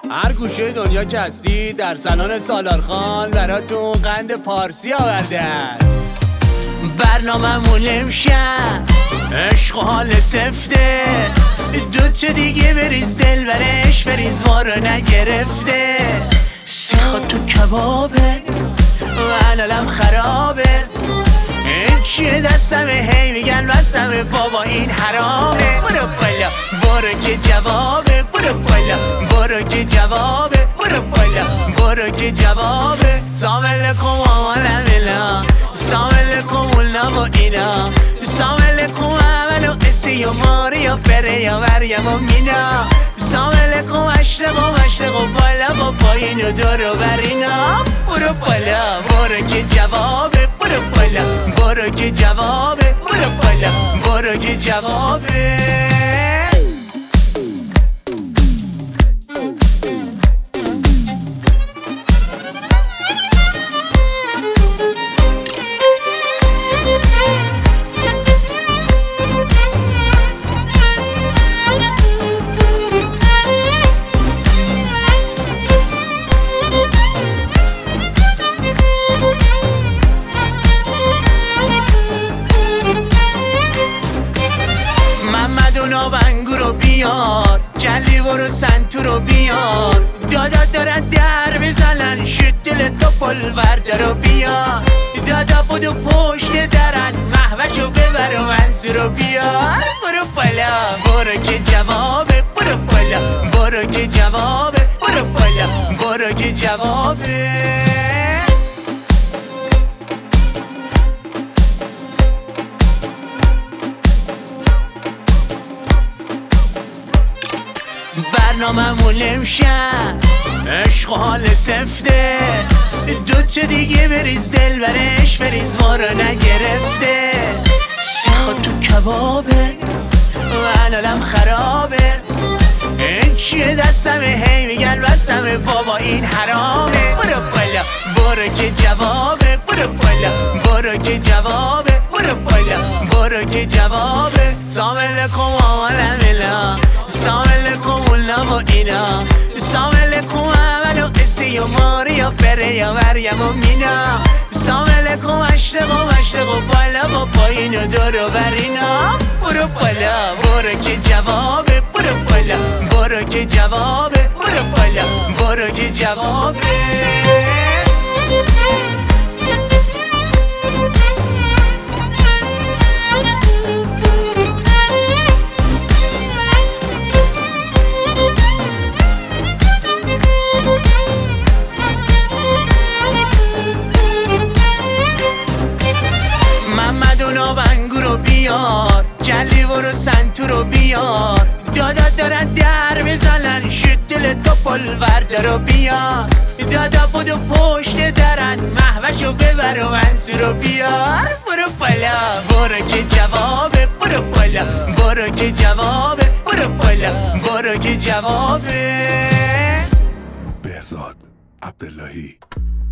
هر گوشه دنیا که هستی در سالن سالارخان براتون قند پارسی آوردن. برنامه‌مون امشب عشق و حال سفته، دوتا دیگه بریز دل برش بریز ما رو نگرفته. سیخا تو کبابه و حلالم خرابه، این چیه دستمه هی میگن بستمه بابا این حرامه. برو بالا برو که جوابه، برو بالا برو که جوابه، برو بالا برو که جوابه. سامل کم آمالم اینا، سامل کم اولنا با اینا، سامل کم عمل و اسی و ماری و فره یا مریم و مینا، سامل کم اشرق و بالا با پایین و دور و برینا. برو بالا برو که جوابه، برو بالا برو که جوابه، برو بالا برو که جوابه. محمدونا بنگو رو بیار، جلی برو سنتو رو بیار، دادا دارن در بزنن شد دل تو پلورده رو بیار، دادا بودو پشت درن محوشو ببر و منسو رو بیار. برو بالا برو که جوابه، برو بالا برو که جوابه، برو بالا برو که جوابه. برنامه‌مون امشب عشق و حال سفته، دوتا دیگه بریز دل برش بریز ما رو نگرفته. سیخا تو کبابه و حلالم خرابه، این چیه دستمه هی میگن بستمه بابا این حرامه. برو بالا برو که جوابه، برو بالا برو که جوابه، برو بالا برو که جوابه. سامل کم آمالم اینا، سامل کم اولنا با اینا، سامل کم عمل و اسی و ماری و فره یا مریم و مینا، سامل کم اشرق و بالا با پایین و دور و برینا. برو بالا برو که جوابه، برو بالا برو که جوابه، برو بالا برو که جوابه. محمدونا بنگو رو بیار، جلی برو سنتو رو بیار، دادا دارن در بزنن شد دل تو پلورده رو بیار، دادا بودو پشت درن محوشو ببر و منسو رو بیار. برو بالا برو که جوابه، برو بالا برو که جوابه، برو بالا برو که جوابه. بهزاد عبداللهی